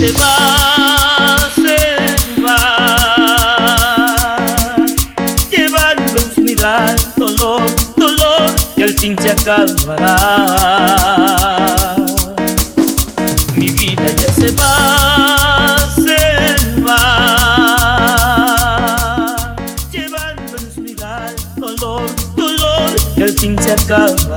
se va, llevando en su mirar dolor, dolor que al fin se acabará. Mi vida ya se va, llevando en su mirar dolor, dolor que al fin se acabará.